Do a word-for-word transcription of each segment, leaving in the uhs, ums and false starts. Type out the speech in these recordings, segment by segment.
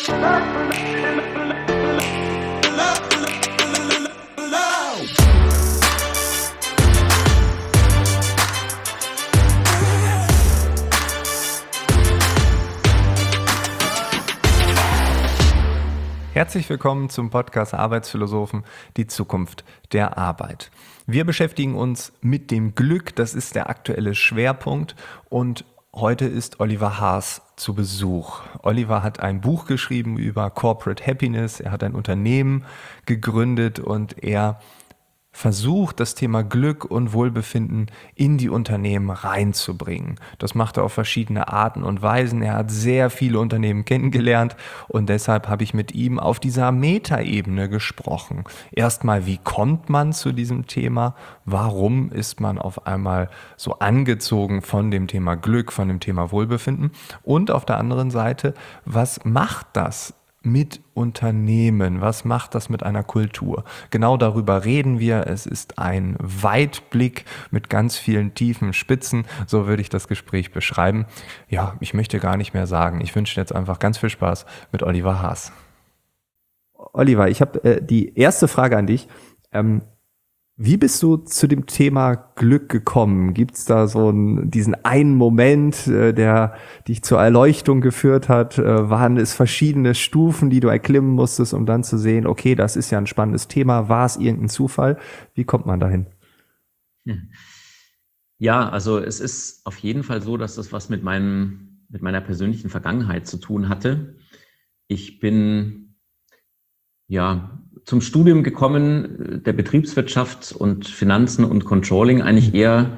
Herzlich willkommen zum Podcast Arbeitsphilosophen, die Zukunft der Arbeit. Wir beschäftigen uns mit dem Glück, das ist der aktuelle Schwerpunkt, und heute ist Oliver Haas zu Besuch. Oliver hat ein Buch geschrieben über Corporate Happiness, er hat ein Unternehmen gegründet und er versucht, das Thema Glück und Wohlbefinden in die Unternehmen reinzubringen. Das macht er auf verschiedene Arten und Weisen. Er hat sehr viele Unternehmen kennengelernt und deshalb habe ich mit ihm auf dieser Metaebene gesprochen. Erstmal, wie kommt man zu diesem Thema? Warum ist man auf einmal so angezogen von dem Thema Glück, von dem Thema Wohlbefinden? Und auf der anderen Seite, was macht das mit Unternehmen? Was macht das mit einer Kultur? Genau darüber reden wir. Es ist ein Weitblick mit ganz vielen tiefen Spitzen. So würde ich das Gespräch beschreiben. Ja, ich möchte gar nicht mehr sagen. Ich wünsche dir jetzt einfach ganz viel Spaß mit Oliver Haas. Oliver, ich habe äh, die erste Frage an dich. Ähm, Wie bist du zu dem Thema Glück gekommen? Gibt es da so einen, diesen einen Moment, äh, der dich zur Erleuchtung geführt hat? Äh, waren es verschiedene Stufen, die du erklimmen musstest, um dann zu sehen, okay, das ist ja ein spannendes Thema. War es irgendein Zufall? Wie kommt man dahin? Ja, also es ist auf jeden Fall so, dass das was mit meinem, mit meiner persönlichen Vergangenheit zu tun hatte. Ich bin, ja, zum Studium gekommen, der Betriebswirtschaft und Finanzen und Controlling, eigentlich eher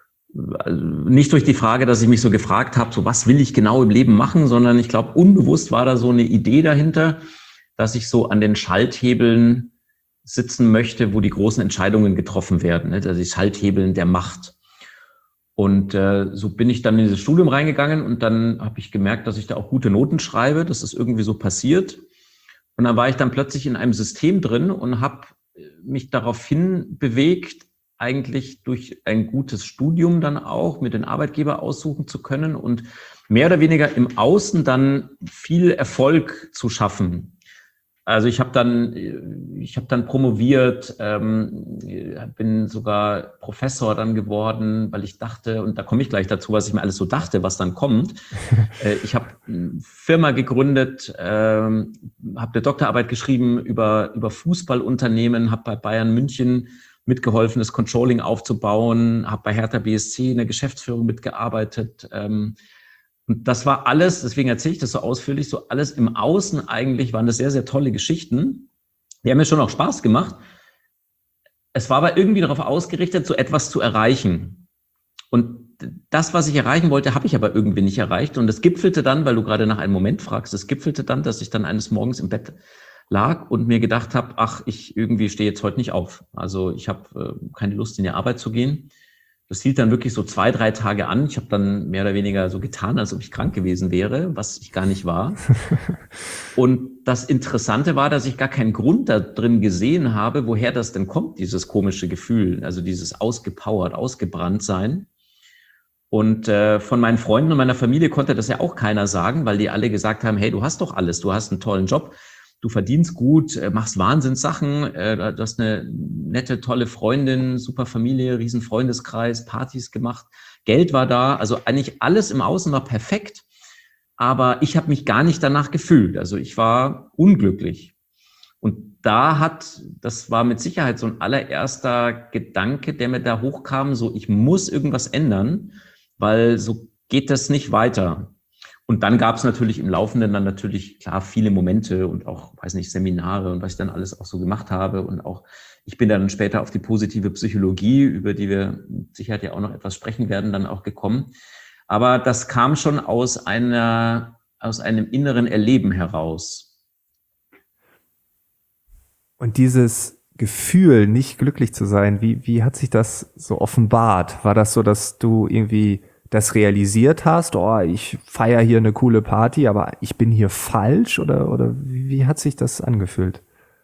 nicht durch die Frage, dass ich mich so gefragt habe, so was will ich genau im Leben machen, sondern ich glaube, unbewusst war da so eine Idee dahinter, dass ich so an den Schalthebeln sitzen möchte, wo die großen Entscheidungen getroffen werden, also die Schalthebeln der Macht. Und äh, so bin ich dann in dieses Studium reingegangen und dann habe ich gemerkt, dass ich da auch gute Noten schreibe, das ist irgendwie so passiert. Und dann war ich dann plötzlich in einem System drin und habe mich daraufhin bewegt, eigentlich durch ein gutes Studium dann auch mit den Arbeitgeber aussuchen zu können und mehr oder weniger im Außen dann viel Erfolg zu schaffen. Also ich habe dann, ich habe dann promoviert, ähm, bin sogar Professor dann geworden, weil ich dachte, und da komme ich gleich dazu, was ich mir alles so dachte, was dann kommt. äh, ich habe eine Firma gegründet, ähm, habe eine Doktorarbeit geschrieben über über Fußballunternehmen, habe bei Bayern München mitgeholfen, das Controlling aufzubauen, habe bei Hertha B S C in der Geschäftsführung mitgearbeitet. Ähm, Und das war alles, deswegen erzähle ich das so ausführlich, so alles im Außen eigentlich waren das sehr, sehr tolle Geschichten. Die haben mir schon auch Spaß gemacht. Es war aber irgendwie darauf ausgerichtet, so etwas zu erreichen. Und das, was ich erreichen wollte, habe ich aber irgendwie nicht erreicht. Und es gipfelte dann, weil du gerade nach einem Moment fragst, es gipfelte dann, dass ich dann eines Morgens im Bett lag und mir gedacht habe, ach, ich irgendwie stehe jetzt heute nicht auf. Also ich habe äh, keine Lust, in die Arbeit zu gehen. Das hielt dann wirklich so zwei, drei Tage an. Ich habe dann mehr oder weniger so getan, als ob ich krank gewesen wäre, was ich gar nicht war. Und das Interessante war, dass ich gar keinen Grund da drin gesehen habe, woher das denn kommt, dieses komische Gefühl, also dieses ausgepowert, ausgebrannt sein. Und äh, von meinen Freunden und meiner Familie konnte das ja auch keiner sagen, weil die alle gesagt haben, hey, du hast doch alles, du hast einen tollen Job. Du verdienst gut, machst Wahnsinnssachen, du hast eine nette, tolle Freundin, super Familie, riesen Freundeskreis, Partys gemacht, Geld war da, also eigentlich alles im Außen war perfekt, aber ich habe mich gar nicht danach gefühlt, also ich war unglücklich. Und da hat, das war mit Sicherheit so ein allererster Gedanke, der mir da hochkam, so ich muss irgendwas ändern, weil so geht das nicht weiter. Und dann gab es natürlich im Laufenden dann natürlich, klar, viele Momente und auch, weiß nicht, Seminare und was ich dann alles auch so gemacht habe. Und auch, ich bin dann später auf die positive Psychologie, über die wir mit Sicherheit ja auch noch etwas sprechen werden, dann auch gekommen. Aber das kam schon aus einer, aus einem inneren Erleben heraus. Und dieses Gefühl, nicht glücklich zu sein, wie, wie hat sich das so offenbart? War das so, dass du irgendwie das realisiert hast, oh, ich feiere hier eine coole Party, aber ich bin hier falsch, oder, oder wie hat sich das angefühlt?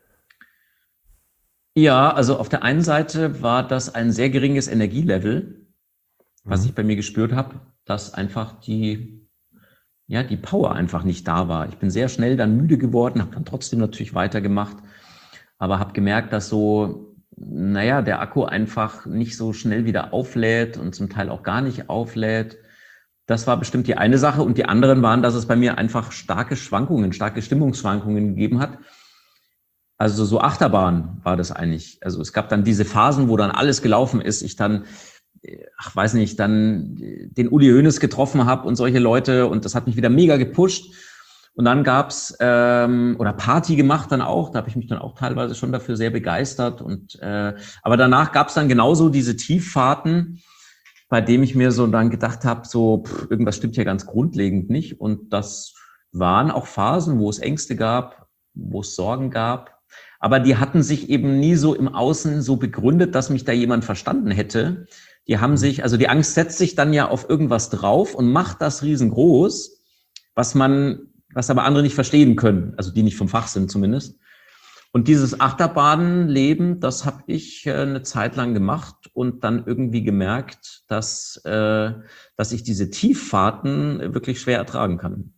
Ja, also auf der einen Seite war das ein sehr geringes Energielevel, was mhm. ich bei mir gespürt habe, dass einfach die, ja, die Power einfach nicht da war. Ich bin sehr schnell dann müde geworden, habe dann trotzdem natürlich weitergemacht, aber habe gemerkt, dass so, naja, der Akku einfach nicht so schnell wieder auflädt und zum Teil auch gar nicht auflädt. Das war bestimmt die eine Sache. Und die anderen waren, dass es bei mir einfach starke Schwankungen, starke Stimmungsschwankungen gegeben hat. Also so Achterbahn war das eigentlich. Also es gab dann diese Phasen, wo dann alles gelaufen ist. Ich dann, ach weiß nicht, dann den Uli Hoeneß getroffen habe und solche Leute. Und das hat mich wieder mega gepusht. Und dann gab's ähm, oder Party gemacht dann auch. Da habe ich mich dann auch teilweise schon dafür sehr begeistert. Und äh, aber danach gab's dann genauso diese Tieffahrten, bei dem ich mir so dann gedacht habe, so pff, irgendwas stimmt hier ganz grundlegend nicht. Und das waren auch Phasen, wo es Ängste gab, wo es Sorgen gab. Aber die hatten sich eben nie so im Außen so begründet, dass mich da jemand verstanden hätte. Die haben sich, also die Angst setzt sich dann ja auf irgendwas drauf und macht das riesengroß, was man, was aber andere nicht verstehen können, also die nicht vom Fach sind zumindest. Und dieses Achterbahnleben, das habe ich äh, eine Zeit lang gemacht und dann irgendwie gemerkt, dass, äh, dass ich diese Tieffahrten wirklich schwer ertragen kann.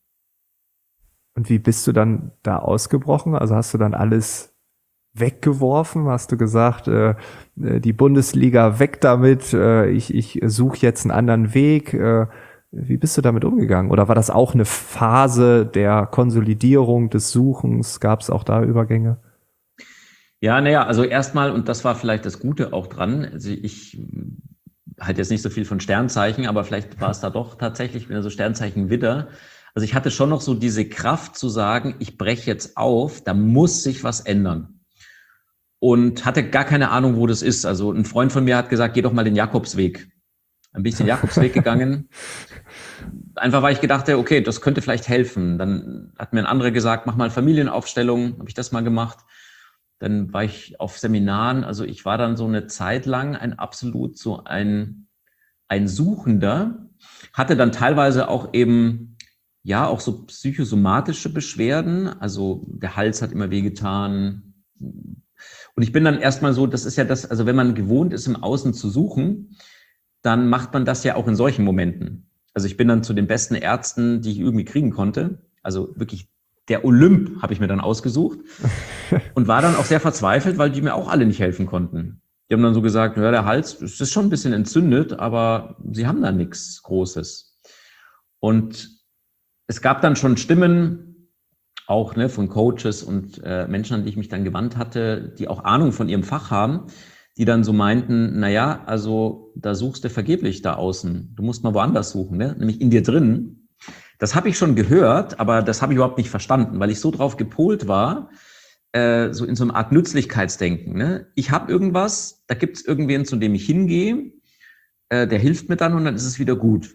Und wie bist du dann da ausgebrochen? Also hast du dann alles weggeworfen? Hast du gesagt, äh, die Bundesliga weg damit, äh, ich, ich suche jetzt einen anderen Weg? Äh, wie bist du damit umgegangen? Oder war das auch eine Phase der Konsolidierung, des Suchens? Gab es auch da Übergänge? Ja, naja, also erstmal, und das war vielleicht das Gute auch dran, also ich halte jetzt nicht so viel von Sternzeichen, aber vielleicht war es da doch tatsächlich wieder so Sternzeichen Widder. Also ich hatte schon noch so diese Kraft zu sagen, ich breche jetzt auf, da muss sich was ändern. Und hatte gar keine Ahnung, wo das ist. Also ein Freund von mir hat gesagt, geh doch mal den Jakobsweg. Dann bin ich den Jakobsweg gegangen. Einfach, weil ich gedachte, okay, das könnte vielleicht helfen. Dann hat mir ein anderer gesagt, mach mal Familienaufstellung. Habe ich das mal gemacht. Dann war ich auf Seminaren. Also ich war dann so eine Zeit lang ein absolut so ein, ein Suchender. Hatte dann teilweise auch eben, ja, auch so psychosomatische Beschwerden. Also der Hals hat immer wehgetan. Und ich bin dann erstmal so, das ist ja das, also wenn man gewohnt ist, im Außen zu suchen, dann macht man das ja auch in solchen Momenten. Also ich bin dann zu den besten Ärzten, die ich irgendwie kriegen konnte. Also wirklich der Olymp habe ich mir dann ausgesucht und war dann auch sehr verzweifelt, weil die mir auch alle nicht helfen konnten. Die haben dann so gesagt, ja, der Hals, es ist schon ein bisschen entzündet, aber sie haben da nichts Großes. Und es gab dann schon Stimmen, auch ne, von Coaches und äh, Menschen, an die ich mich dann gewandt hatte, die auch Ahnung von ihrem Fach haben, die dann so meinten, naja, also da suchst du vergeblich da außen. Du musst mal woanders suchen, ne? Nämlich in dir drin. Das habe ich schon gehört, aber das habe ich überhaupt nicht verstanden, weil ich so drauf gepolt war, äh, so in so einer Art Nützlichkeitsdenken. Ne? Ich habe irgendwas, da gibt es irgendwen, zu dem ich hingehe, äh, der hilft mir dann und dann ist es wieder gut.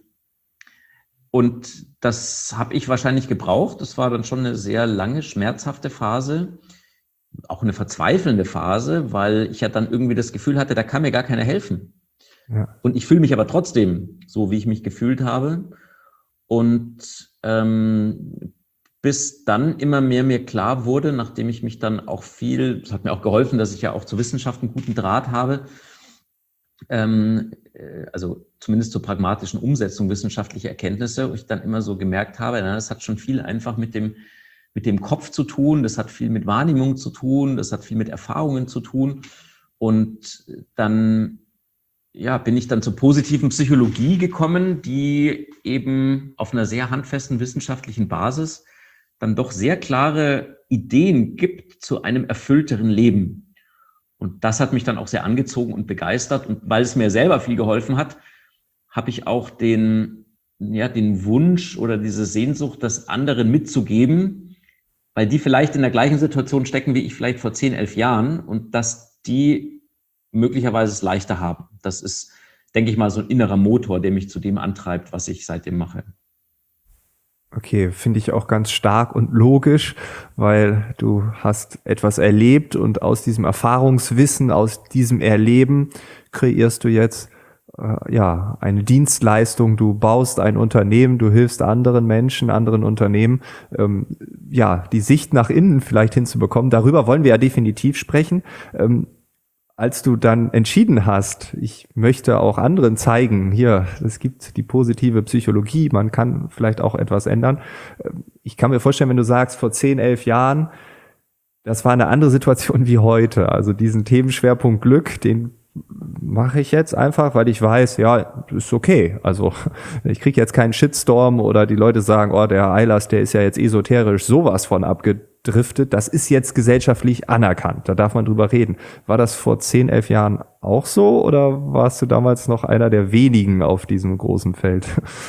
Und das habe ich wahrscheinlich gebraucht. Das war dann schon eine sehr lange, schmerzhafte Phase, auch eine verzweifelnde Phase, weil ich ja dann irgendwie das Gefühl hatte, da kann mir gar keiner helfen. Ja. Und ich fühle mich aber trotzdem so, wie ich mich gefühlt habe. Und ähm, bis dann immer mehr mir klar wurde, nachdem ich mich dann auch viel, das hat mir auch geholfen, dass ich ja auch zur Wissenschaft einen guten Draht habe, ähm, also zumindest zur pragmatischen Umsetzung wissenschaftlicher Erkenntnisse, wo ich dann immer so gemerkt habe, na, das hat schon viel einfach mit dem, mit dem Kopf zu tun, das hat viel mit Wahrnehmung zu tun, das hat viel mit Erfahrungen zu tun. Und dann ja, bin ich dann zur positiven Psychologie gekommen, die eben auf einer sehr handfesten wissenschaftlichen Basis dann doch sehr klare Ideen gibt zu einem erfüllteren Leben. Und das hat mich dann auch sehr angezogen und begeistert. Und weil es mir selber viel geholfen hat, habe ich auch den, ja, den Wunsch oder diese Sehnsucht, das anderen mitzugeben, weil die vielleicht in der gleichen Situation stecken wie ich vielleicht vor zehn, elf Jahren und dass die möglicherweise es leichter haben. Das ist, denke ich mal, so ein innerer Motor, der mich zu dem antreibt, was ich seitdem mache. Okay, finde ich auch ganz stark und logisch, weil du hast etwas erlebt und aus diesem Erfahrungswissen, aus diesem Erleben kreierst du jetzt äh, ja eine Dienstleistung, du baust ein Unternehmen, du hilfst anderen Menschen, anderen Unternehmen, ähm, ja, die Sicht nach innen vielleicht hinzubekommen. Darüber wollen wir ja definitiv sprechen. Ähm, als du dann entschieden hast, ich möchte auch anderen zeigen, hier, es gibt die positive Psychologie, man kann vielleicht auch etwas ändern. Ich kann mir vorstellen, wenn du sagst, vor zehn, elf Jahren, das war eine andere Situation wie heute. Also diesen Themenschwerpunkt Glück, den mache ich jetzt einfach, weil ich weiß, ja, ist okay. Also ich kriege jetzt keinen Shitstorm oder die Leute sagen, oh, der Eilers, der ist ja jetzt esoterisch sowas von abgedriftet. Das ist jetzt gesellschaftlich anerkannt. Da darf man drüber reden. War das vor zehn, elf Jahren auch so oder warst du damals noch einer der wenigen auf diesem großen Feld?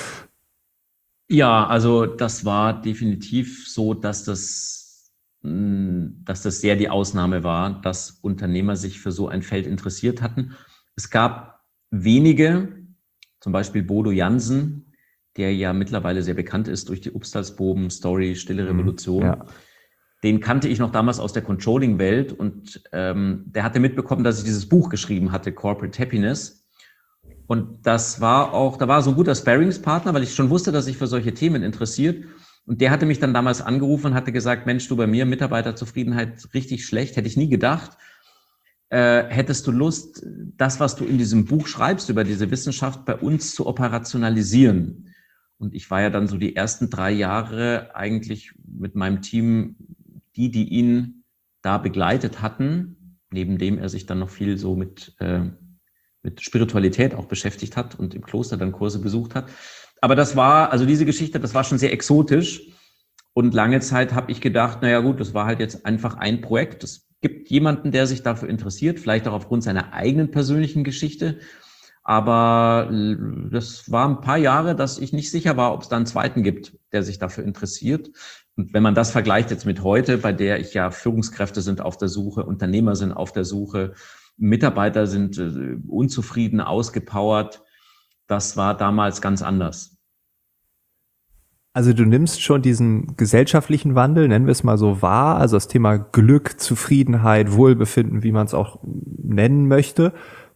Ja, also das war definitiv so, dass das, dass das sehr die Ausnahme war, dass Unternehmer sich für so ein Feld interessiert hatten. Es gab wenige, zum Beispiel Bodo Jansen, der ja mittlerweile sehr bekannt ist durch die Upstalsboben-Story Stille Revolution. Ja. Den kannte ich noch damals aus der Controlling-Welt und ähm, der hatte mitbekommen, dass ich dieses Buch geschrieben hatte, Corporate Happiness. Und das war auch, da war so ein guter Sparringspartner, weil ich schon wusste, dass sich für solche Themen interessiert. Und der hatte mich dann damals angerufen und hatte gesagt, Mensch, du, bei mir Mitarbeiterzufriedenheit richtig schlecht, hätte ich nie gedacht. Äh, hättest du Lust, das, was du in diesem Buch schreibst über diese Wissenschaft, bei uns zu operationalisieren? Und ich war ja dann so die ersten drei Jahre eigentlich mit meinem Team, die, die ihn da begleitet hatten, neben dem er sich dann noch viel so mit, äh, mit Spiritualität auch beschäftigt hat und im Kloster dann Kurse besucht hat. Aber das war, also diese Geschichte, das war schon sehr exotisch. Und lange Zeit habe ich gedacht, naja gut, das war halt jetzt einfach ein Projekt. Es gibt jemanden, der sich dafür interessiert, vielleicht auch aufgrund seiner eigenen persönlichen Geschichte. Aber das war ein paar Jahre, dass ich nicht sicher war, ob es da einen zweiten gibt, der sich dafür interessiert. Und wenn man das vergleicht jetzt mit heute, bei der ich ja Führungskräfte sind auf der Suche, Unternehmer sind auf der Suche, Mitarbeiter sind äh, unzufrieden, ausgepowert, das war damals ganz anders. Also du nimmst schon diesen gesellschaftlichen Wandel, nennen wir es mal so, wahr, also das Thema Glück, Zufriedenheit, Wohlbefinden, wie man es auch nennen möchte,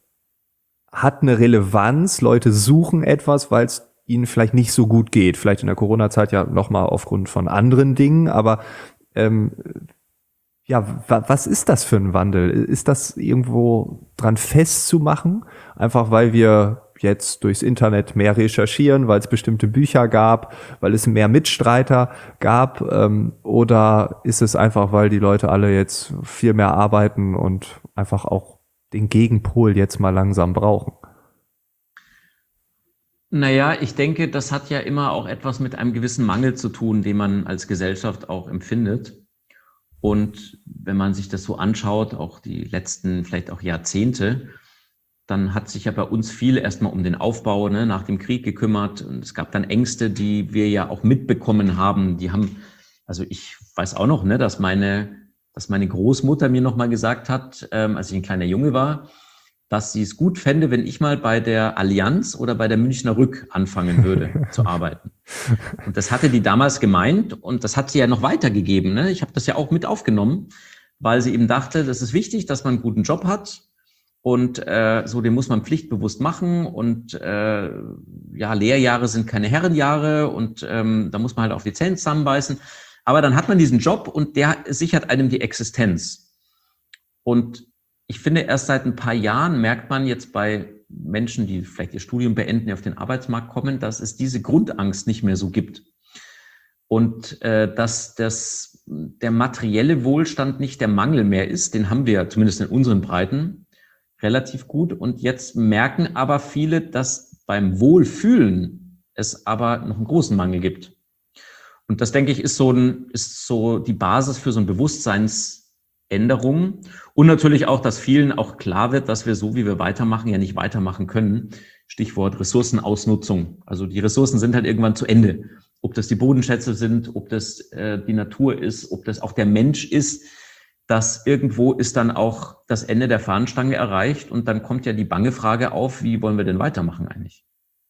hat eine Relevanz. Leute suchen etwas, weil es ihnen vielleicht nicht so gut geht. Vielleicht in der Corona-Zeit ja nochmal aufgrund von anderen Dingen. Aber ähm, ja, wa- was ist das für ein Wandel? Ist das irgendwo dran festzumachen? Einfach weil wir jetzt durchs Internet mehr recherchieren, weil es bestimmte Bücher gab, weil es mehr Mitstreiter gab? Ähm, oder ist es einfach, weil die Leute alle jetzt viel mehr arbeiten und einfach auch den Gegenpol jetzt mal langsam brauchen? Naja, ich denke, das hat ja immer auch etwas mit einem gewissen Mangel zu tun, den man als Gesellschaft auch empfindet. Und wenn man sich das so anschaut, auch die letzten vielleicht auch Jahrzehnte, dann hat sich ja bei uns viel erstmal um den Aufbau, ne, nach dem Krieg gekümmert. Und es gab dann Ängste, die wir ja auch mitbekommen haben. Die haben, also ich weiß auch noch, ne, dass meine, dass meine Großmutter mir noch mal gesagt hat, ähm, als ich ein kleiner Junge war, dass sie es gut fände, wenn ich mal bei der Allianz oder bei der Münchner Rück anfangen würde zu arbeiten. Und das hatte die damals gemeint und das hat sie ja noch weitergegeben. Ne? Ich habe das ja auch mit aufgenommen, weil sie eben dachte, das ist wichtig, dass man einen guten Job hat und äh, so, den muss man pflichtbewusst machen und äh, ja, Lehrjahre sind keine Herrenjahre und ähm, da muss man halt auf die Zähne zusammenbeißen. Aber dann hat man diesen Job und der sichert einem die Existenz. Und ich finde, erst seit ein paar Jahren merkt man jetzt bei Menschen, die vielleicht ihr Studium beenden, die auf den Arbeitsmarkt kommen, dass es diese Grundangst nicht mehr so gibt. Und äh, dass das, der materielle Wohlstand nicht der Mangel mehr ist, den haben wir zumindest in unseren Breiten relativ gut. Und jetzt merken aber viele, dass beim Wohlfühlen es aber noch einen großen Mangel gibt. Und das, denke ich, ist so, ein, ist so die Basis für so ein Bewusstseinsänderung. Und natürlich auch, dass vielen auch klar wird, dass wir so, wie wir weitermachen, ja nicht weitermachen können. Stichwort Ressourcenausnutzung. Also die Ressourcen sind halt irgendwann zu Ende. Ob das die Bodenschätze sind, ob das äh, die Natur ist, ob das auch der Mensch ist, dass irgendwo ist dann auch das Ende der Fahnenstange erreicht. Und dann kommt ja die bange Frage auf, wie wollen wir denn weitermachen eigentlich?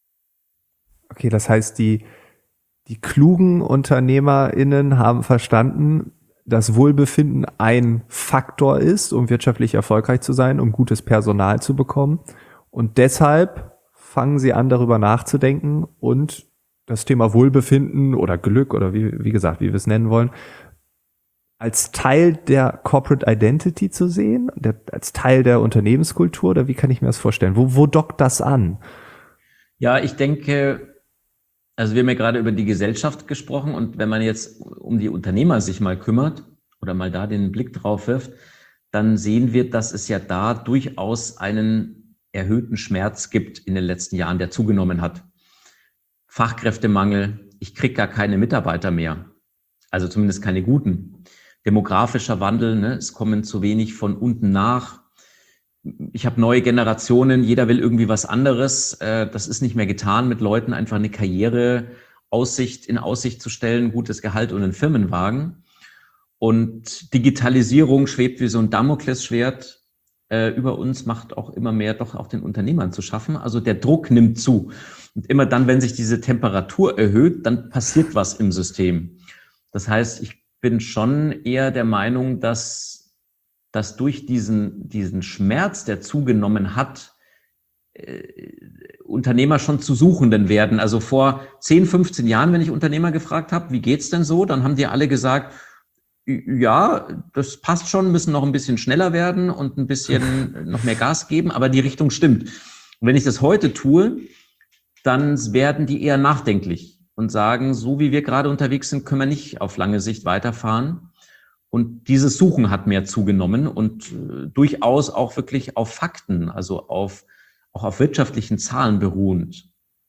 Okay, das heißt, die, die klugen UnternehmerInnen haben verstanden, dass Wohlbefinden ein Faktor ist, um wirtschaftlich erfolgreich zu sein, um gutes Personal zu bekommen. Und deshalb fangen sie an, darüber nachzudenken und das Thema Wohlbefinden oder Glück oder wie, wie gesagt, wie wir es nennen wollen, als Teil der Corporate Identity zu sehen, der, als Teil der Unternehmenskultur, oder wie kann ich mir das vorstellen? Wo, wo dockt das an? Ja, ich denke, also wir haben ja gerade über die Gesellschaft gesprochen, und wenn man jetzt um die Unternehmer sich mal kümmert oder mal da den Blick drauf wirft, dann sehen wir, dass es ja da durchaus einen erhöhten Schmerz gibt in den letzten Jahren, der zugenommen hat. Fachkräftemangel, ich kriege gar keine Mitarbeiter mehr, also zumindest keine guten. Demografischer Wandel, ne? Es kommen zu wenig von unten nach. Ich habe neue Generationen, jeder will irgendwie was anderes. Das ist nicht mehr getan, mit Leuten einfach eine Karriereaussicht in Aussicht zu stellen, gutes Gehalt und einen Firmenwagen. Und Digitalisierung schwebt wie so ein Damoklesschwert äh, über uns, macht auch immer mehr doch auch den Unternehmern zu schaffen. Also der Druck nimmt zu. Und immer dann, wenn sich diese Temperatur erhöht, dann passiert was im System. Das heißt, ich bin schon eher der Meinung, dass, dass durch diesen, diesen Schmerz, der zugenommen hat, äh, Unternehmer schon zu Suchenden werden. Also vor zehn, fünfzehn Jahren, wenn ich Unternehmer gefragt habe, wie geht's denn so? Dann haben die alle gesagt, ja, das passt schon, müssen noch ein bisschen schneller werden und ein bisschen noch mehr Gas geben, aber die Richtung stimmt. Und wenn ich das heute tue, dann werden die eher nachdenklich und sagen, so wie wir gerade unterwegs sind, können wir nicht auf lange Sicht weiterfahren. Und dieses Suchen hat mehr zugenommen und äh, durchaus auch wirklich auf Fakten, also auf, auch auf wirtschaftlichen Zahlen beruhend.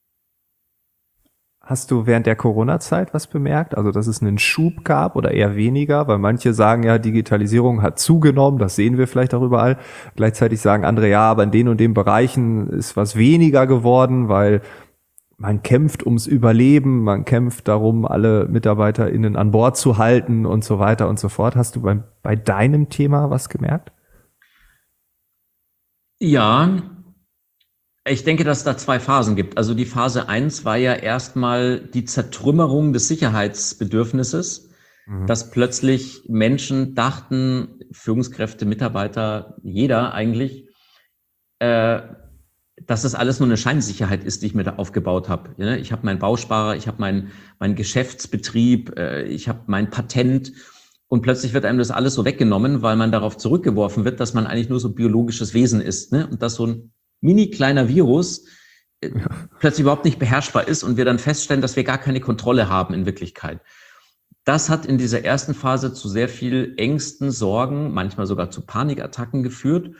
Hast du während der Corona-Zeit was bemerkt? Also, dass es einen Schub gab oder eher weniger? Weil manche sagen ja, Digitalisierung hat zugenommen, das sehen wir vielleicht auch überall. Gleichzeitig sagen andere, ja, aber in den und den Bereichen ist was weniger geworden, weil man kämpft ums Überleben, man kämpft darum, alle MitarbeiterInnen an Bord zu halten und so weiter und so fort. Hast du bei, bei deinem Thema was gemerkt? Ja, ich denke, dass es da zwei Phasen gibt. Also die Phase eins war ja erstmal die Zertrümmerung des Sicherheitsbedürfnisses, mhm. dass plötzlich Menschen dachten, Führungskräfte, Mitarbeiter, jeder eigentlich, äh, dass das alles nur eine Scheinsicherheit ist, die ich mir da aufgebaut habe. Ja, ich habe meinen Bausparer, ich habe meinen mein Geschäftsbetrieb, äh, ich habe mein Patent, und plötzlich wird einem das alles so weggenommen, weil man darauf zurückgeworfen wird, dass man eigentlich nur so biologisches Wesen ist, ne? Und dass so ein mini kleiner Virus äh, ja. plötzlich überhaupt nicht beherrschbar ist und wir dann feststellen, dass wir gar keine Kontrolle haben in Wirklichkeit. Das hat in dieser ersten Phase zu sehr viel Ängsten, Sorgen, manchmal sogar zu Panikattacken geführt.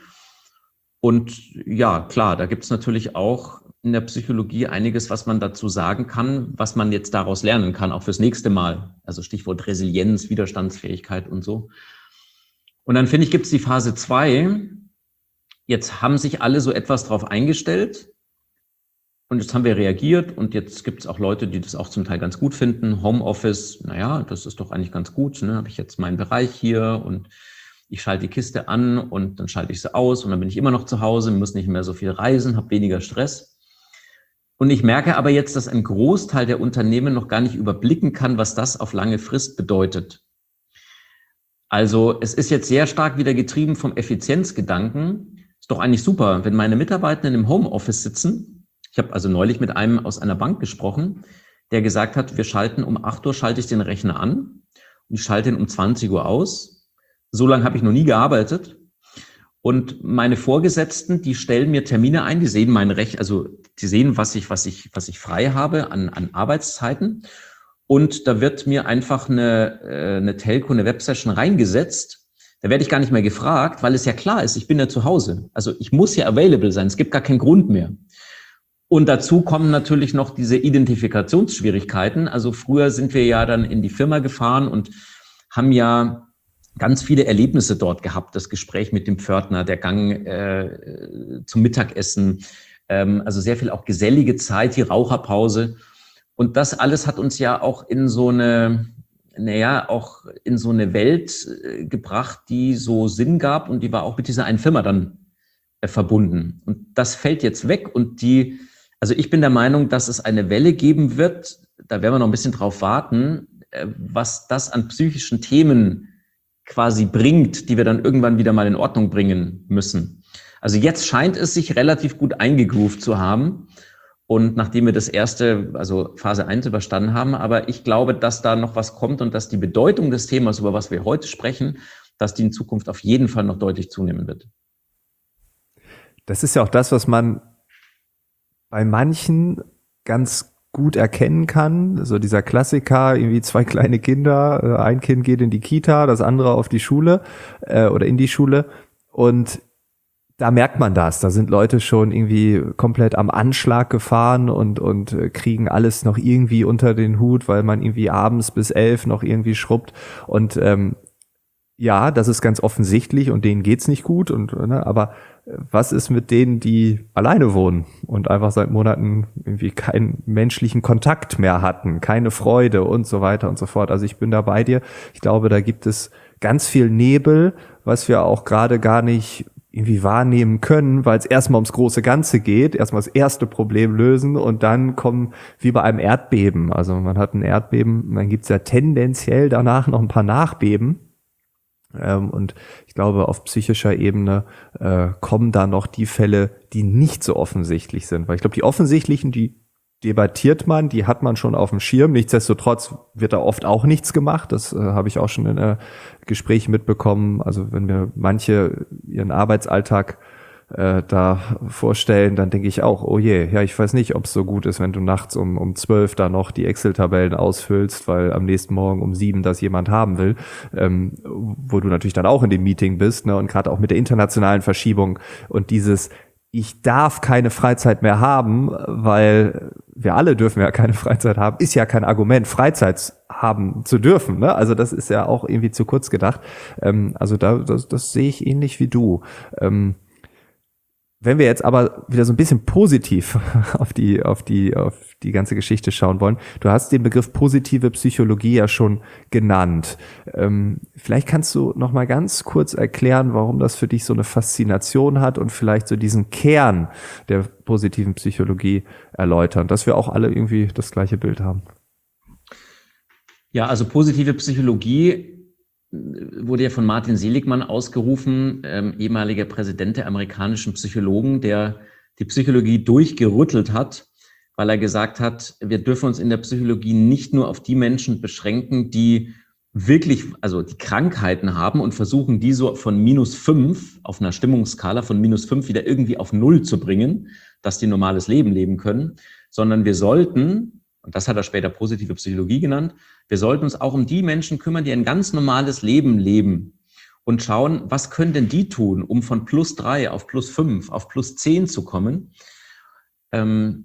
Und ja, klar, da gibt es natürlich auch in der Psychologie einiges, was man dazu sagen kann, was man jetzt daraus lernen kann, auch fürs nächste Mal. Also Stichwort Resilienz, Widerstandsfähigkeit und so. Und dann finde ich, gibt es die Phase zwei. Jetzt haben sich alle so etwas drauf eingestellt und jetzt haben wir reagiert und jetzt gibt es auch Leute, die das auch zum Teil ganz gut finden. Homeoffice, naja, das ist doch eigentlich ganz gut. Ne? Habe ich jetzt meinen Bereich hier und ich schalte die Kiste an und dann schalte ich sie aus und dann bin ich immer noch zu Hause, muss nicht mehr so viel reisen, habe weniger Stress. Und ich merke aber jetzt, dass ein Großteil der Unternehmen noch gar nicht überblicken kann, was das auf lange Frist bedeutet. Also es ist jetzt sehr stark wieder getrieben vom Effizienzgedanken. Ist doch eigentlich super, wenn meine Mitarbeitenden im Homeoffice sitzen. Ich habe also neulich mit einem aus einer Bank gesprochen, der gesagt hat, wir schalten um acht Uhr, schalte ich den Rechner an und ich schalte ihn um zwanzig Uhr aus. So lange habe ich noch nie gearbeitet. Und meine Vorgesetzten, die stellen mir Termine ein, die sehen mein Recht, also die sehen, was ich, was ich, was ich frei habe an, an Arbeitszeiten. Und da wird mir einfach eine, eine Telco, eine Websession reingesetzt. Da werde ich gar nicht mehr gefragt, weil es ja klar ist, ich bin ja zu Hause. Also ich muss ja available sein. Es gibt gar keinen Grund mehr. Und dazu kommen natürlich noch diese Identifikationsschwierigkeiten. Also früher sind wir ja dann in die Firma gefahren und haben ja ganz viele Erlebnisse dort gehabt. Das Gespräch mit dem Pförtner, der Gang äh, zum Mittagessen, ähm, also sehr viel auch gesellige Zeit, die Raucherpause. Und das alles hat uns ja auch in so eine, naja, auch in so eine Welt äh, gebracht, die so Sinn gab und die war auch mit dieser einen Firma dann äh, verbunden. Und das fällt jetzt weg und die, also ich bin der Meinung, dass es eine Welle geben wird, da werden wir noch ein bisschen drauf warten, äh, was das an psychischen Themen quasi bringt, die wir dann irgendwann wieder mal in Ordnung bringen müssen. Also jetzt scheint es sich relativ gut eingegroovt zu haben. Und nachdem wir das erste, also Phase eins überstanden haben, aber ich glaube, dass da noch was kommt und dass die Bedeutung des Themas, über was wir heute sprechen, dass die in Zukunft auf jeden Fall noch deutlich zunehmen wird. Das ist ja auch das, was man bei manchen ganz gut erkennen kann. So dieser Klassiker, irgendwie zwei kleine Kinder, ein Kind geht in die Kita, das andere auf die Schule äh, oder in die Schule und da merkt man das. Da sind Leute schon irgendwie komplett am Anschlag gefahren und und kriegen alles noch irgendwie unter den Hut, weil man irgendwie abends bis elf noch irgendwie schrubbt. Und ähm, ja, das ist ganz offensichtlich und denen geht's nicht gut. Und ne, aber was ist mit denen, die alleine wohnen und einfach seit Monaten irgendwie keinen menschlichen Kontakt mehr hatten, keine Freude und so weiter und so fort. Also ich bin da bei dir. Ich glaube, da gibt es ganz viel Nebel, was wir auch gerade gar nicht irgendwie wahrnehmen können, weil es erstmal ums große Ganze geht, erstmal das erste Problem lösen und dann kommen wie bei einem Erdbeben. Also man hat ein Erdbeben, dann gibt's ja tendenziell danach noch ein paar Nachbeben. Ähm, und ich glaube, auf psychischer Ebene äh, kommen da noch die Fälle, die nicht so offensichtlich sind. Weil ich glaube, die offensichtlichen, die debattiert man, die hat man schon auf dem Schirm. Nichtsdestotrotz wird da oft auch nichts gemacht. Das äh, habe ich auch schon in äh, Gesprächen mitbekommen. Also wenn mir manche ihren Arbeitsalltag äh, da vorstellen, dann denke ich auch, oh je, ja, ich weiß nicht, ob es so gut ist, wenn du nachts um um zwölf da noch die Excel-Tabellen ausfüllst, weil am nächsten Morgen um sieben das jemand haben will, ähm, wo du natürlich dann auch in dem Meeting bist, ne? Und gerade auch mit der internationalen Verschiebung und dieses ich darf keine Freizeit mehr haben, weil wir alle dürfen ja keine Freizeit haben, ist ja kein Argument, Freizeit haben zu dürfen. Ne? Also das ist ja auch irgendwie zu kurz gedacht. Ähm, also da, das, das sehe ich ähnlich wie du. Ähm, wenn wir jetzt aber wieder so ein bisschen positiv auf die, auf die, auf die ganze Geschichte schauen wollen, du hast den Begriff positive Psychologie ja schon genannt. Ähm, vielleicht kannst du noch mal ganz kurz erklären, warum das für dich so eine Faszination hat und vielleicht so diesen Kern der positiven Psychologie erläutern, dass wir auch alle irgendwie das gleiche Bild haben. Ja, also positive Psychologie wurde ja von Martin Seligman ausgerufen, ähm, ehemaliger Präsident der amerikanischen Psychologen, der die Psychologie durchgerüttelt hat, weil er gesagt hat, wir dürfen uns in der Psychologie nicht nur auf die Menschen beschränken, die wirklich, also die Krankheiten haben und versuchen, die so von minus fünf auf einer Stimmungsskala von minus fünf wieder irgendwie auf null zu bringen, dass die normales Leben leben können, sondern wir sollten, und das hat er später positive Psychologie genannt, wir sollten uns auch um die Menschen kümmern, die ein ganz normales Leben leben und schauen, was können denn die tun, um von plus drei auf plus fünf, auf plus zehn zu kommen. Und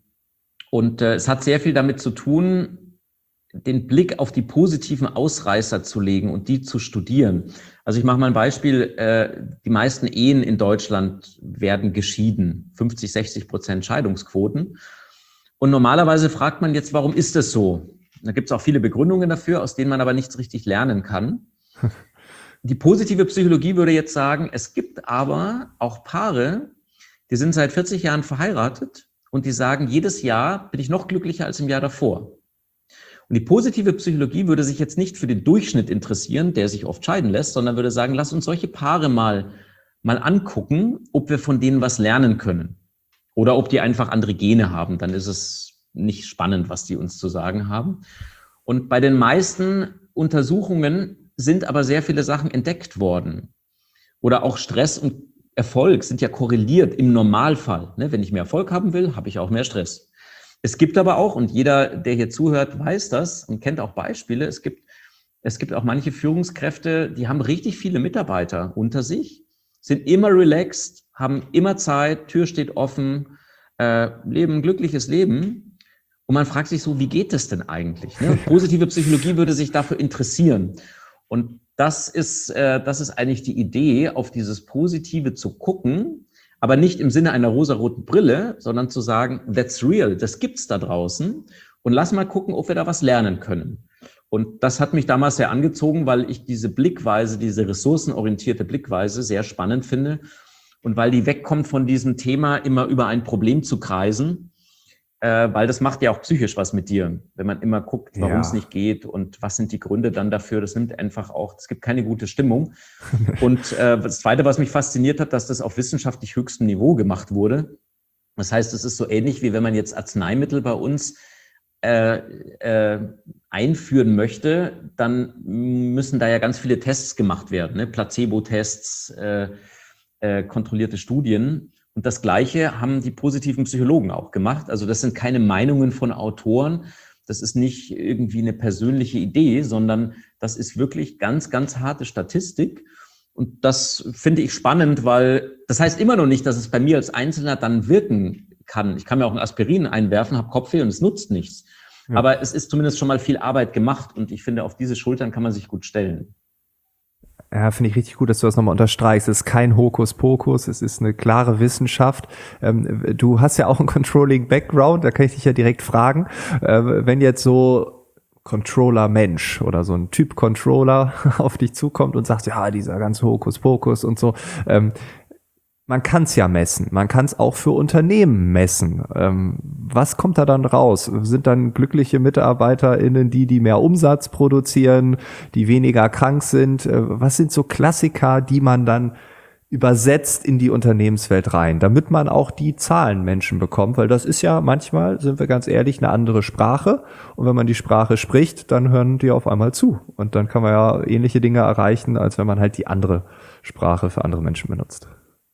es hat sehr viel damit zu tun, den Blick auf die positiven Ausreißer zu legen und die zu studieren. Also ich mache mal ein Beispiel. Die meisten Ehen in Deutschland werden geschieden, fünfzig, sechzig Prozent Scheidungsquoten. Und normalerweise fragt man jetzt, warum ist das so? Da gibt es auch viele Begründungen dafür, aus denen man aber nichts richtig lernen kann. Die positive Psychologie würde jetzt sagen, es gibt aber auch Paare, die sind seit vierzig Jahren verheiratet und die sagen, jedes Jahr bin ich noch glücklicher als im Jahr davor. Und die positive Psychologie würde sich jetzt nicht für den Durchschnitt interessieren, der sich oft scheiden lässt, sondern würde sagen, lass uns solche Paare mal, mal angucken, ob wir von denen was lernen können. Oder ob die einfach andere Gene haben, dann ist es nicht spannend, was die uns zu sagen haben. Und bei den meisten Untersuchungen sind aber sehr viele Sachen entdeckt worden. Oder auch Stress und Erfolg sind ja korreliert im Normalfall. Wenn ich mehr Erfolg haben will, habe ich auch mehr Stress. Es gibt aber auch, und jeder, der hier zuhört, weiß das und kennt auch Beispiele, es gibt, es gibt auch manche Führungskräfte, die haben richtig viele Mitarbeiter unter sich, sind immer relaxed, haben immer Zeit, Tür steht offen, äh, leben ein glückliches Leben. Und man fragt sich so, wie geht das denn eigentlich? Ne? Positive Psychologie würde sich dafür interessieren. Und das ist, äh, das ist eigentlich die Idee, auf dieses Positive zu gucken, aber nicht im Sinne einer rosaroten Brille, sondern zu sagen, that's real, das gibt's da draußen. Und lass mal gucken, ob wir da was lernen können. Und das hat mich damals sehr angezogen, weil ich diese Blickweise, diese ressourcenorientierte Blickweise sehr spannend finde. Und weil die wegkommt von diesem Thema, immer über ein Problem zu kreisen, äh, weil das macht ja auch psychisch was mit dir, wenn man immer guckt, warum es ja. nicht geht und was sind die Gründe dann dafür. Das nimmt einfach auch, es gibt keine gute Stimmung. Und äh, das Zweite, was mich fasziniert hat, dass das auf wissenschaftlich höchstem Niveau gemacht wurde. Das heißt, es ist so ähnlich, wie wenn man jetzt Arzneimittel bei uns äh, äh, einführen möchte, dann müssen da ja ganz viele Tests gemacht werden, ne? Placebo-Tests, äh, äh, kontrollierte Studien. Und das Gleiche haben die positiven Psychologen auch gemacht. Also das sind keine Meinungen von Autoren. Das ist nicht irgendwie eine persönliche Idee, sondern das ist wirklich ganz, ganz harte Statistik. Und das finde ich spannend, weil das heißt immer noch nicht, dass es bei mir als Einzelner dann wirken kann. Ich kann mir auch ein Aspirin einwerfen, habe Kopfweh und es nutzt nichts. Ja. Aber es ist zumindest schon mal viel Arbeit gemacht und ich finde, auf diese Schultern kann man sich gut stellen. Ja, finde ich richtig gut, dass du das nochmal unterstreichst. Es ist kein Hokuspokus, es ist eine klare Wissenschaft. Ähm, du hast ja auch einen Controlling-Background, da kann ich dich ja direkt fragen. Äh, wenn jetzt so Controller-Mensch oder so ein Typ Controller auf dich zukommt und sagt, ja, dieser ganze Hokuspokus und so, ähm, man kann es ja messen. Man kann es auch für Unternehmen messen. Ähm, was kommt da dann raus? Sind dann glückliche MitarbeiterInnen die, die mehr Umsatz produzieren, die weniger krank sind? Äh, was sind so Klassiker, die man dann übersetzt in die Unternehmenswelt rein, damit man auch die Zahlenmenschen bekommt? Weil das ist ja manchmal, sind wir ganz ehrlich, eine andere Sprache. Und wenn man die Sprache spricht, dann hören die auf einmal zu. Und dann kann man ja ähnliche Dinge erreichen, als wenn man halt die andere Sprache für andere Menschen benutzt.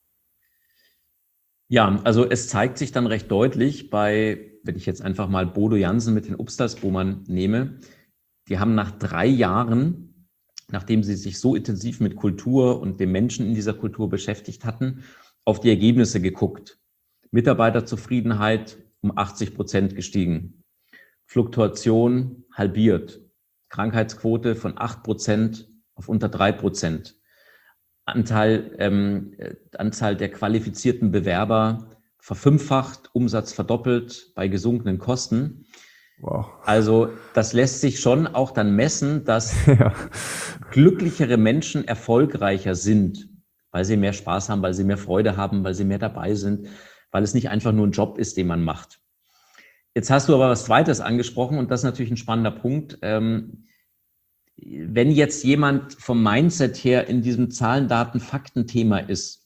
Ja, also es zeigt sich dann recht deutlich bei, wenn ich jetzt einfach mal Bodo Jansen mit den Upstalsboomern nehme, die haben nach drei Jahren, nachdem sie sich so intensiv mit Kultur und dem Menschen in dieser Kultur beschäftigt hatten, auf die Ergebnisse geguckt. Mitarbeiterzufriedenheit um achtzig Prozent gestiegen, Fluktuation halbiert, Krankheitsquote von acht Prozent auf unter drei Prozent. Anteil, ähm, Anzahl der qualifizierten Bewerber verfünffacht, Umsatz verdoppelt bei gesunkenen Kosten. Wow. Also das lässt sich schon auch dann messen, dass ja. glücklichere Menschen erfolgreicher sind, weil sie mehr Spaß haben, weil sie mehr Freude haben, weil sie mehr dabei sind, weil es nicht einfach nur ein Job ist, den man macht. Jetzt hast du aber was Zweites angesprochen und das ist natürlich ein spannender Punkt. Ähm, Wenn jetzt jemand vom Mindset her in diesem Zahlen, Daten, Fakten-Thema ist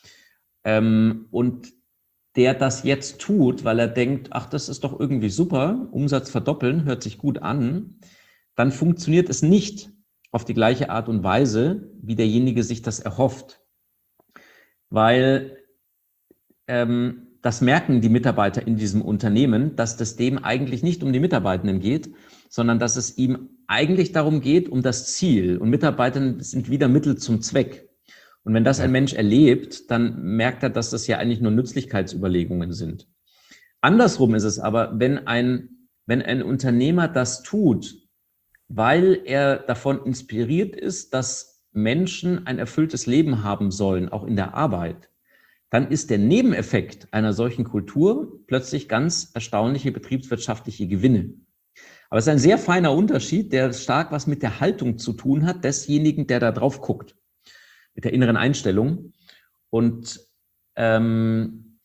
ähm, und der das jetzt tut, weil er denkt, ach, das ist doch irgendwie super, Umsatz verdoppeln, hört sich gut an, dann funktioniert es nicht auf die gleiche Art und Weise, wie derjenige sich das erhofft. Weil ähm, das merken die Mitarbeiter in diesem Unternehmen, dass das dem eigentlich nicht um die Mitarbeitenden geht, sondern dass es ihm eigentlich darum geht, um das Ziel. Und Mitarbeiter sind wieder Mittel zum Zweck. Und wenn das ein Mensch erlebt, dann merkt er, dass das ja eigentlich nur Nützlichkeitsüberlegungen sind. Andersrum ist es aber, wenn ein, wenn ein Unternehmer das tut, weil er davon inspiriert ist, dass Menschen ein erfülltes Leben haben sollen, auch in der Arbeit, dann ist der Nebeneffekt einer solchen Kultur plötzlich ganz erstaunliche betriebswirtschaftliche Gewinne. Aber es ist ein sehr feiner Unterschied, der stark was mit der Haltung zu tun hat, desjenigen, der da drauf guckt, mit der inneren Einstellung. Und, ähm,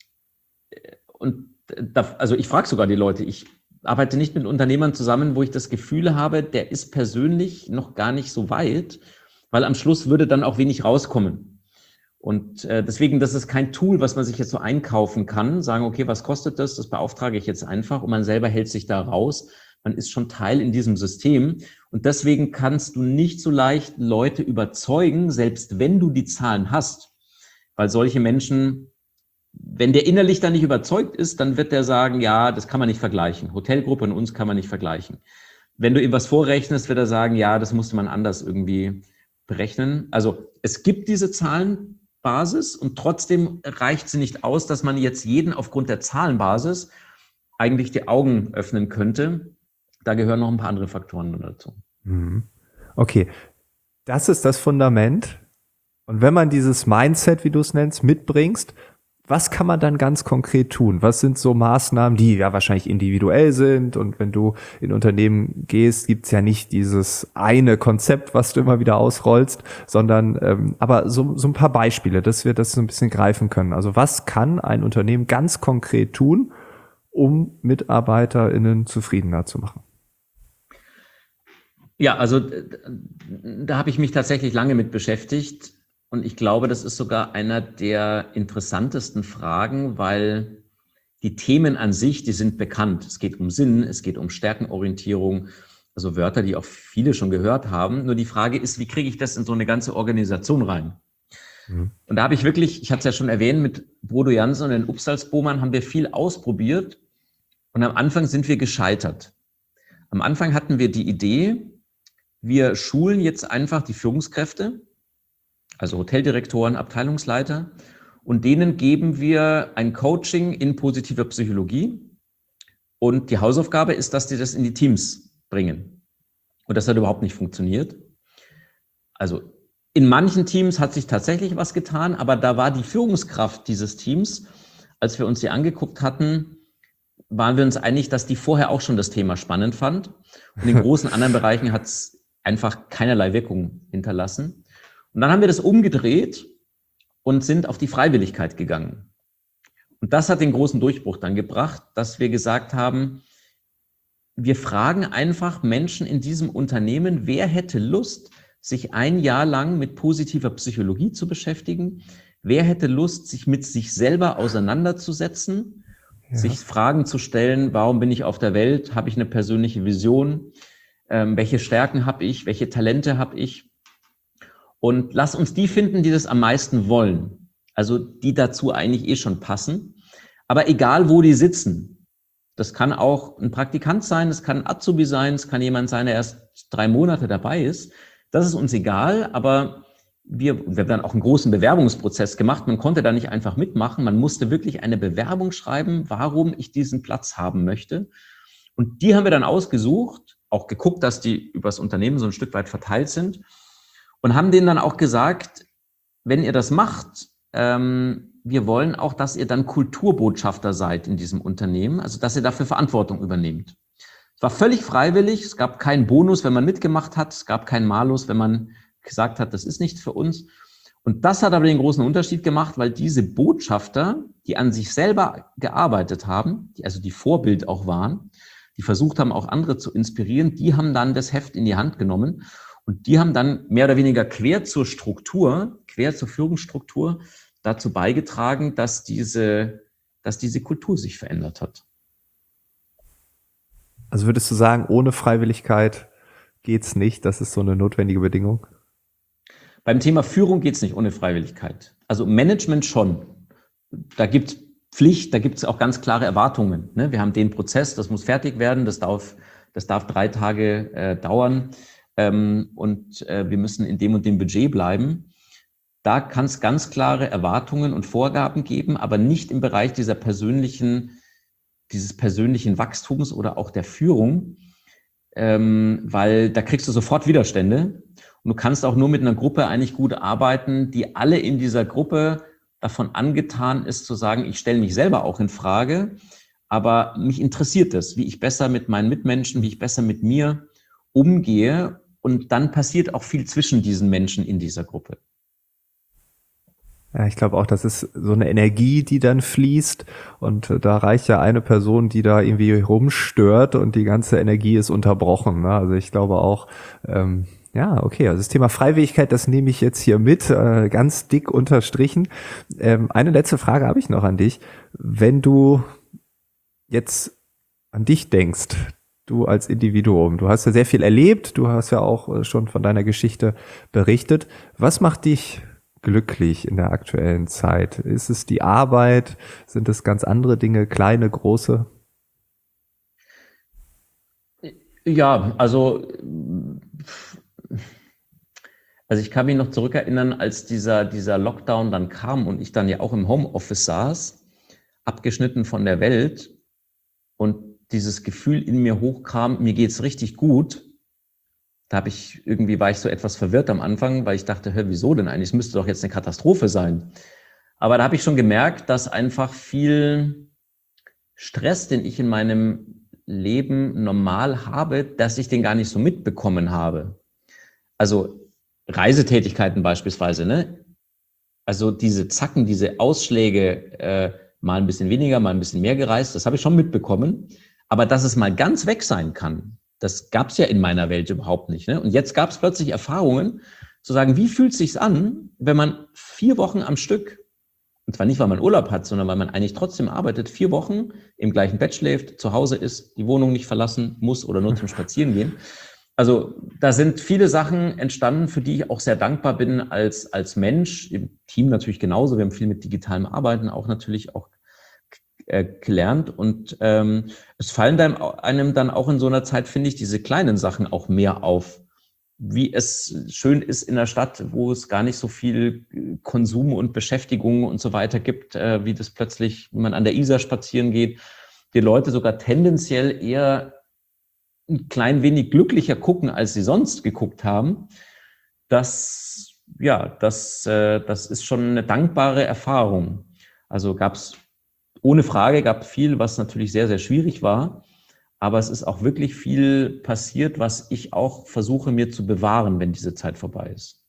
und da, also ich frage sogar die Leute, ich arbeite nicht mit Unternehmern zusammen, wo ich das Gefühl habe, der ist persönlich noch gar nicht so weit, weil am Schluss würde dann auch wenig rauskommen. Und äh, deswegen, das ist kein Tool, was man sich jetzt so einkaufen kann, sagen, okay, was kostet das? Das beauftrage ich jetzt einfach und man selber hält sich da raus. Man ist schon Teil in diesem System und deswegen kannst du nicht so leicht Leute überzeugen, selbst wenn du die Zahlen hast, weil solche Menschen, wenn der innerlich da nicht überzeugt ist, dann wird der sagen, ja, das kann man nicht vergleichen. Hotelgruppe und uns kann man nicht vergleichen. Wenn du ihm was vorrechnest, wird er sagen, ja, das musste man anders irgendwie berechnen. Also es gibt diese Zahlenbasis und trotzdem reicht sie nicht aus, dass man jetzt jeden aufgrund der Zahlenbasis eigentlich die Augen öffnen könnte. Da gehören noch ein paar andere Faktoren dazu. Okay, das ist das Fundament. Und wenn man dieses Mindset, wie du es nennst, mitbringst, was kann man dann ganz konkret tun? Was sind so Maßnahmen, die ja wahrscheinlich individuell sind? Und wenn du in Unternehmen gehst, gibt's ja nicht dieses eine Konzept, was du immer wieder ausrollst, sondern ähm, aber so, so ein paar Beispiele, dass wir das so ein bisschen greifen können. Also was kann ein Unternehmen ganz konkret tun, um MitarbeiterInnen zufriedener zu machen? Ja, also da habe ich mich tatsächlich lange mit beschäftigt und ich glaube, das ist sogar einer der interessantesten Fragen, weil die Themen an sich, die sind bekannt. Es geht um Sinn, es geht um Stärkenorientierung, also Wörter, die auch viele schon gehört haben. Nur die Frage ist, wie kriege ich das in so eine ganze Organisation rein? Mhm. Und da habe ich wirklich, ich hatte es ja schon erwähnt, mit Bodo Jansen und den Upsalzbohmern haben wir viel ausprobiert und am Anfang sind wir gescheitert. Am Anfang hatten wir die Idee, wir schulen jetzt einfach die Führungskräfte, also Hoteldirektoren, Abteilungsleiter, und denen geben wir ein Coaching in positiver Psychologie. Und die Hausaufgabe ist, dass die das in die Teams bringen. Und das hat überhaupt nicht funktioniert. Also in manchen Teams hat sich tatsächlich was getan, aber da war die Führungskraft dieses Teams, als wir uns die angeguckt hatten, waren wir uns einig, dass die vorher auch schon das Thema spannend fand. Und in großen anderen Bereichen hat es einfach keinerlei Wirkung hinterlassen. Und dann haben wir das umgedreht und sind auf die Freiwilligkeit gegangen. Und das hat den großen Durchbruch dann gebracht, dass wir gesagt haben, wir fragen einfach Menschen in diesem Unternehmen, wer hätte Lust, sich ein Jahr lang mit positiver Psychologie zu beschäftigen? Wer hätte Lust, sich mit sich selber auseinanderzusetzen, ja. sich Fragen zu stellen, warum bin ich auf der Welt? Habe ich eine persönliche Vision? Ähm, welche Stärken habe ich? Welche Talente habe ich? Und lass uns die finden, die das am meisten wollen. Also die dazu eigentlich eh schon passen. Aber egal, wo die sitzen. Das kann auch ein Praktikant sein, es kann ein Azubi sein, es kann jemand sein, der erst drei Monate dabei ist. Das ist uns egal, aber wir, wir haben dann auch einen großen Bewerbungsprozess gemacht. Man konnte da nicht einfach mitmachen. Man musste wirklich eine Bewerbung schreiben, warum ich diesen Platz haben möchte. Und die haben wir dann ausgesucht, auch geguckt, dass die übers Unternehmen so ein Stück weit verteilt sind. Und haben denen dann auch gesagt, wenn ihr das macht, ähm, wir wollen auch, dass ihr dann Kulturbotschafter seid in diesem Unternehmen, also dass ihr dafür Verantwortung übernehmt. Es war völlig freiwillig, es gab keinen Bonus, wenn man mitgemacht hat, es gab keinen Malus, wenn man gesagt hat, das ist nichts für uns. Und das hat aber den großen Unterschied gemacht, weil diese Botschafter, die an sich selber gearbeitet haben, die also die Vorbild auch waren, die versucht haben, auch andere zu inspirieren, die haben dann das Heft in die Hand genommen. Und die haben dann mehr oder weniger quer zur Struktur, quer zur Führungsstruktur dazu beigetragen, dass diese, dass diese Kultur sich verändert hat. Also würdest du sagen, ohne Freiwilligkeit geht's nicht? Das ist so eine notwendige Bedingung? Beim Thema Führung geht's nicht ohne Freiwilligkeit. Also Management schon. Da gibt's Pflicht, da gibt's auch ganz klare Erwartungen. Ne? Wir haben den Prozess, das muss fertig werden, das darf, das darf drei Tage äh, dauern. Und wir müssen in dem und dem Budget bleiben. Da kann es ganz klare Erwartungen und Vorgaben geben, aber nicht im Bereich dieser persönlichen, dieses persönlichen Wachstums oder auch der Führung, weil da kriegst du sofort Widerstände. Und du kannst auch nur mit einer Gruppe eigentlich gut arbeiten, die alle in dieser Gruppe davon angetan ist, zu sagen, ich stelle mich selber auch in Frage, aber mich interessiert es, wie ich besser mit meinen Mitmenschen, wie ich besser mit mir umgehe. Und dann passiert auch viel zwischen diesen Menschen in dieser Gruppe. Ja, ich glaube auch, das ist so eine Energie, die dann fließt. Und da reicht ja eine Person, die da irgendwie rumstört und die ganze Energie ist unterbrochen. Ne? Also ich glaube auch, ähm, ja, okay, also das Thema Freiwilligkeit, das nehme ich jetzt hier mit, äh, ganz dick unterstrichen. Ähm, eine letzte Frage habe ich noch an dich. Wenn du jetzt an dich denkst, du als Individuum, du hast ja sehr viel erlebt, du hast ja auch schon von deiner Geschichte berichtet. Was macht dich glücklich in der aktuellen Zeit? Ist es die Arbeit? Sind es ganz andere Dinge, kleine, große? Ja, also, also ich kann mich noch zurückerinnern, als dieser, dieser Lockdown dann kam und ich dann ja auch im Homeoffice saß, abgeschnitten von der Welt und dieses Gefühl in mir hochkam, mir geht's richtig gut. Da habe ich irgendwie war ich so etwas verwirrt am Anfang, weil ich dachte, hör, wieso denn eigentlich? Es müsste doch jetzt eine Katastrophe sein. Aber da habe ich schon gemerkt, dass einfach viel Stress, den ich in meinem Leben normal habe, dass ich den gar nicht so mitbekommen habe. Also Reisetätigkeiten beispielsweise, ne? Also diese Zacken, diese Ausschläge, äh, mal ein bisschen weniger, mal ein bisschen mehr gereist, das habe ich schon mitbekommen. Aber dass es mal ganz weg sein kann, das gab es ja in meiner Welt überhaupt nicht. Ne? Und jetzt gab es plötzlich Erfahrungen, zu sagen, wie fühlt es sich an, wenn man vier Wochen am Stück Und zwar nicht, weil man Urlaub hat, sondern weil man eigentlich trotzdem arbeitet, vier Wochen im gleichen Bett schläft, zu Hause ist, die Wohnung nicht verlassen muss oder nur zum Spazieren gehen. Also da sind viele Sachen entstanden, für die ich auch sehr dankbar bin als, als Mensch, im Team natürlich genauso. Wir haben viel mit digitalem Arbeiten auch natürlich auch äh, gelernt. Und ähm, es fallen einem, einem dann auch in so einer Zeit, finde ich, diese kleinen Sachen auch mehr auf. Wie es schön ist in der Stadt, wo es gar nicht so viel Konsum und Beschäftigung und so weiter gibt, äh, wie das plötzlich, wenn man an der Isar spazieren geht, die Leute sogar tendenziell eher ein klein wenig glücklicher gucken, als sie sonst geguckt haben. Das, ja, das, äh, das ist schon eine dankbare Erfahrung. Also gab es, ohne Frage, gab viel, was natürlich sehr, sehr schwierig war. Aber es ist auch wirklich viel passiert, was ich auch versuche mir zu bewahren, wenn diese Zeit vorbei ist.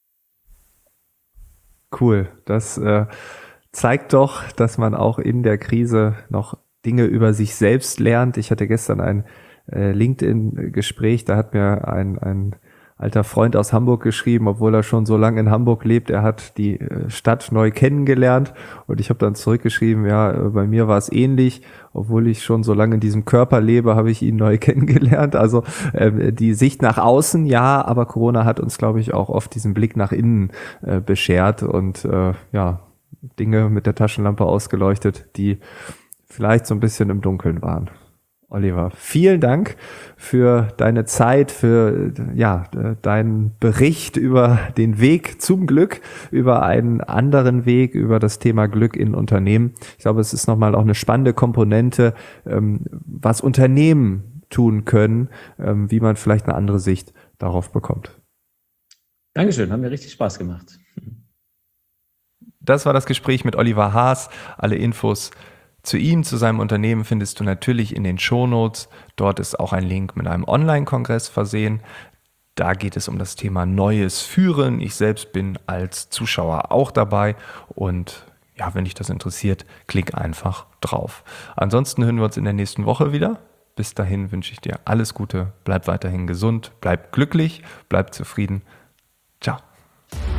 Cool. Das äh, zeigt doch, dass man auch in der Krise noch Dinge über sich selbst lernt. Ich hatte gestern ein äh, LinkedIn-Gespräch, da hat mir ein, ein alter Freund aus Hamburg geschrieben, obwohl er schon so lange in Hamburg lebt. Er hat die Stadt neu kennengelernt und ich habe dann zurückgeschrieben, ja, bei mir war es ähnlich. Obwohl ich schon so lange in diesem Körper lebe, habe ich ihn neu kennengelernt. Also äh, die Sicht nach außen, ja, aber Corona hat uns, glaube ich, auch oft diesen Blick nach innen äh, beschert und äh, ja, Dinge mit der Taschenlampe ausgeleuchtet, die vielleicht so ein bisschen im Dunkeln waren. Oliver, vielen Dank für deine Zeit, für ja, deinen Bericht über den Weg zum Glück, über einen anderen Weg, über das Thema Glück in Unternehmen. Ich glaube, es ist nochmal auch eine spannende Komponente, was Unternehmen tun können, wie man vielleicht eine andere Sicht darauf bekommt. Dankeschön, hat mir richtig Spaß gemacht. Das war das Gespräch mit Oliver Haas. Alle Infos zu ihm, zu seinem Unternehmen findest du natürlich in den Shownotes. Dort ist auch ein Link mit einem Online-Kongress versehen. Da geht es um das Thema Neues Führen. Ich selbst bin als Zuschauer auch dabei und ja, wenn dich das interessiert, klick einfach drauf. Ansonsten hören wir uns in der nächsten Woche wieder. Bis dahin wünsche ich dir alles Gute, bleib weiterhin gesund, bleib glücklich, bleib zufrieden. Ciao.